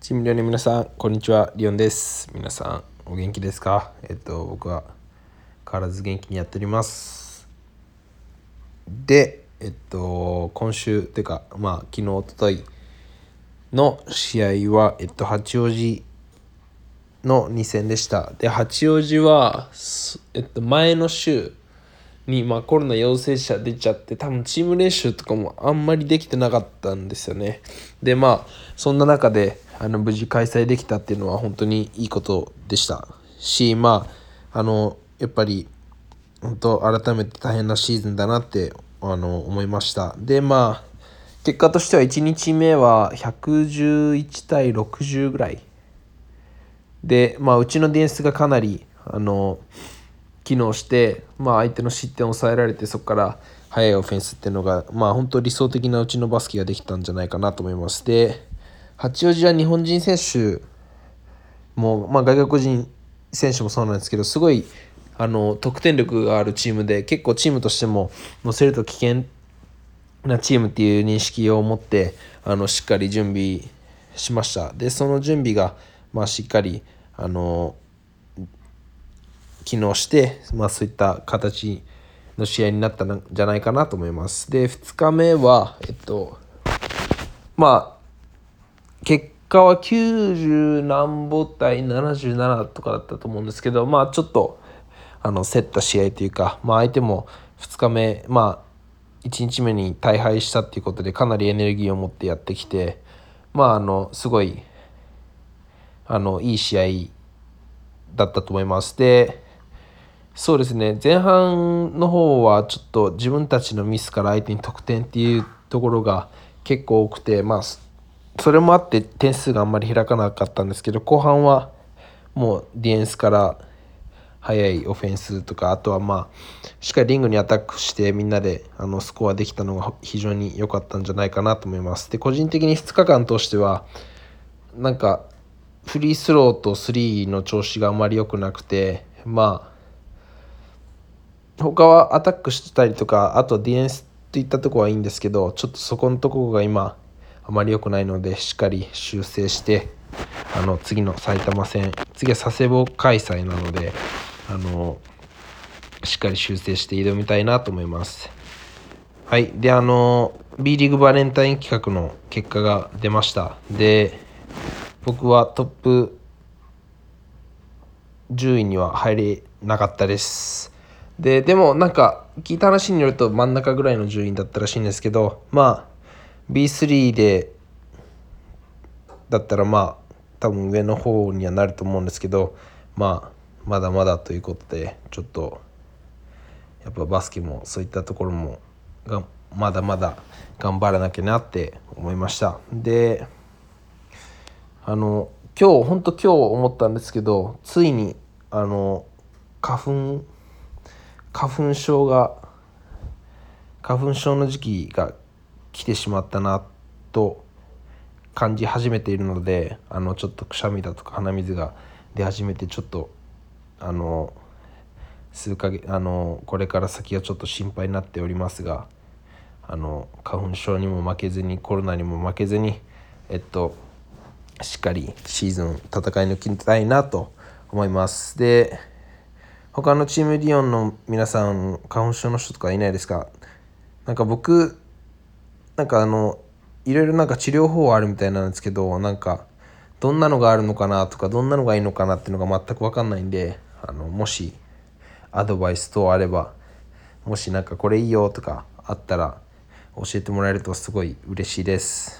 チームリオンの皆さん、こんにちは。リオンです。皆さん、お元気ですか？僕は変わらず元気にやっております。で、今週てか、昨日、おとといの試合は、八王子の2戦でした。で、八王子は、前の週に、コロナ陽性者出ちゃって、多分チーム練習とかもあんまりできてなかったんですよね。で、そんな中で無事開催できたっていうのは本当にいいことでしたし、やっぱり本当改めて大変なシーズンだなって思いました。で、結果としては1日目は111対60ぐらいで、うちのディフェンスがかなり機能して、相手の失点を抑えられて、そこから速いオフェンスっていうのが、本当理想的なうちのバスケができたんじゃないかなと思います。で、八王子は日本人選手も、外国人選手もそうなんですけど、すごい得点力があるチームで、結構チームとしても乗せると危険なチームっていう認識を持ってしっかり準備しました。で、その準備が、しっかり機能して、そういった形の試合になったんじゃないかなと思います。で、2日目は結果は90何ぼ対77とかだったと思うんですけど、ちょっと競った試合というか、相手も2日目、1日目に大敗したっていうことでかなりエネルギーを持ってやってきて、すごいいい試合だったと思います。で、そうですね、前半の方はちょっと自分たちのミスから相手に得点っていうところが結構多くて、それもあって点数があんまり開かなかったんですけど、後半はもうディフェンスから速いオフェンスとか、あとはしっかりリングにアタックしてみんなでスコアできたのが非常に良かったんじゃないかなと思います。で、個人的に2日間通してはフリースローとスリーの調子があまり良くなくて、他はアタックしてたりとか、あとディフェンスといったところはいいんですけど、ちょっとそこのところが今あまり良くないので、しっかり修正して次の埼玉戦、次は佐世保開催なのでしっかり修正して挑みたいなと思います。はい。で、B リーグバレンタイン企画の結果が出ました。で、僕はトップ10位には入れなかったです。でも聞いた話によると真ん中ぐらいの順位だったらしいんですけど、B3 でだったら多分上の方にはなると思うんですけど、まだまだということで、ちょっとやっぱバスケもそういったところもまだまだ頑張らなきゃなって思いました。で、今日思ったんですけど、ついに花粉症の時期が来てしまったなと感じ始めているので、ちょっとくしゃみだとか鼻水が出始めて、ちょっと数ヶ月これから先はちょっと心配になっておりますが、花粉症にも負けずに、コロナにも負けずにしっかりシーズン戦い抜きたいなと思います。で、他のチームリオンの皆さん、花粉症の人とかいないですか？僕いろいろ治療法あるみたいなんですけど、どんなのがあるのかなとか、どんなのがいいのかなっていうのが全く分かんないんで、もしアドバイス等あれば、もしこれいいよとかあったら教えてもらえるとすごい嬉しいです。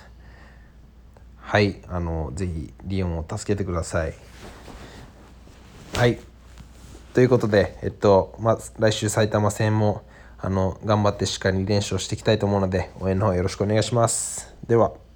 はい、ぜひリオンを助けてください。はい、ということで、来週埼玉戦も頑張ってしっかり練習をしていきたいと思うので、応援の方よろしくお願いします。では。